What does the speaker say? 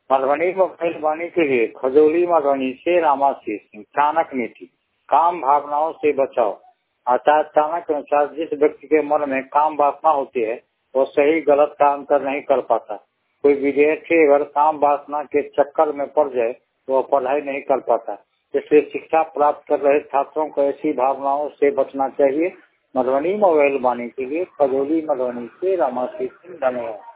Madhubani mobile वाणी के लिए खजौली मधुबनी से रामाशीष सिंह। चाणक नीति, काम भावनाओं से बचाओ। आचार्य चाणक्य के अनुसार जिस व्यक्ति के मन में काम वासना होती है वो सही गलत का अंतर नहीं कर पाता। कोई विद्यार्थी अगर काम वासना के चक्कर में पड़ जाए तो वह पढ़ाई नहीं कर पाता। इसलिए शिक्षा प्राप्त कर रहे छात्रों को ऐसी भावनाओं से बचना चाहिए। मधुबनी मोबाइल वाणी के लिए खजौली मधुबनी से रामाशीष सिंह। धन्यवाद।